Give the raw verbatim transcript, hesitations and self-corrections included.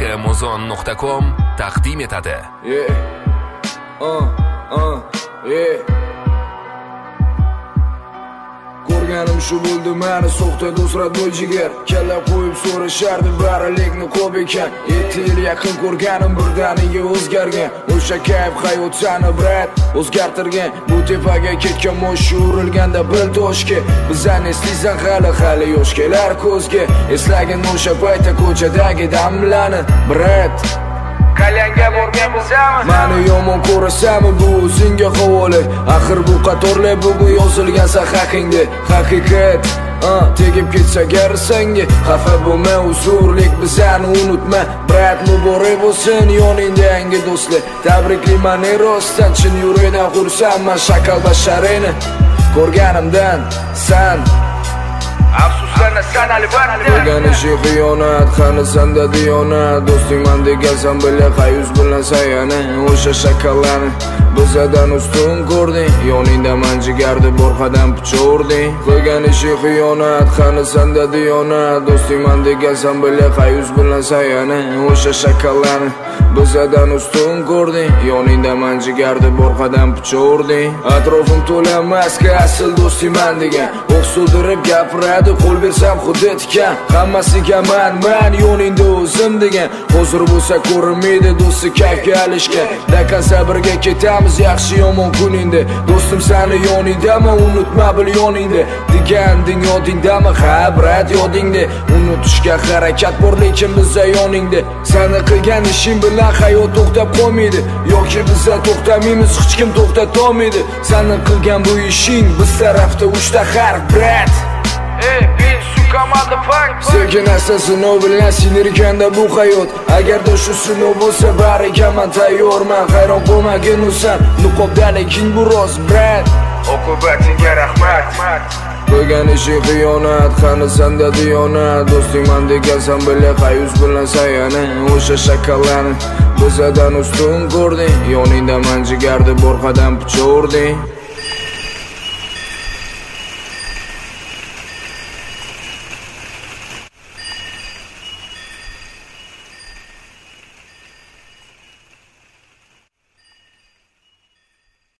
amazon nuqta com taqdim etadi. Yeah. Uh, uh, yeah. Ko'rganim shu bo'ldi meni so'xta do'strat bo'l jigar. Kalla qo'yib so'rashardi barilikni ko'p ekan. yetti yil yaqin ko'rganim birdaniga o'zgargan. O'sha kayf hayot sani brat o'zgartirgan. Bu tepaga ketgan mosh urilganda bil toshga. Bizdan eslaysan hali hali yosh kelar ko'zga. Eslagin o'sha paytda ko'chadagi damlarni brat Qalyanga borganmizmi? Meni yomon ko'rasanmi bu o'zingga havola. Axir bu qatorlar bugun yozilgansa haqingda. Haqiqat tegib ketsa garsanga xafa bo'lma, uzurlik bizani unutma. Brat muborak bo'lsin yoningda yangi do'stlar. Tabriklayman rostdan chin yurakdan xursandman shakal basharini ko'rganimdan san afsuslarni san albatta. Bo'lgan ishi xiyonat, qani sanda diyonat. Do'stingman degansan bila qayuz bilan sayani. O'sha shakallarni bizadan ustun ko'rding. Yoningda man jigardi borqadan pichoq urding. Qilgan ishi xiyonat, qani sanda diyonat. Do'stingman degansan bila qayuz bilan sayani. O'sha shakallarni bizadan ustun ko'rding. Yoningda man jigardi borqadan pichoq urding. Atrofim to'la maska asl do'stingman degan. O'qsudirib gapiradi qo'l bersam xuddi tikan. Hammasiga man man yoningda o'zim degan. Hozir bo'lsa ko'rinmaydi do'sti kayfga alishgan. Dakan sabrga ketamiz yaxshi yomon kuningda. Do'stim sani yoningdami unutma bil yoningda deganding yodingdami? Ha brat yodingda. Unutishga harakat bor lekin bizda yoningda. Sani qilgan ishing bilan hayot to'xtab qolmaydi. Yoki bizda to'xtamaymiz, hech kim to'xtata olmaydi. Sani qilgan bu ishing biz tarafda uchta harf brat. Ey bin su komanda funk. Sekin asta sinov bilan sinirganda bu hayot. Agarda shu sinov bo'lsa bariga man tayyorman. Hayron qolmagin usan niqobdaliging bu rost brat. Oqibatingga rahmat. Qo'ygan ishi xiyonat, qani sanda diyonat. Do'stingman degansan bila qayuz bilan sayani. O'sha shakallarni bizadan ustun ko'rding. Yoningda man jigardi borqadan pichoq urding.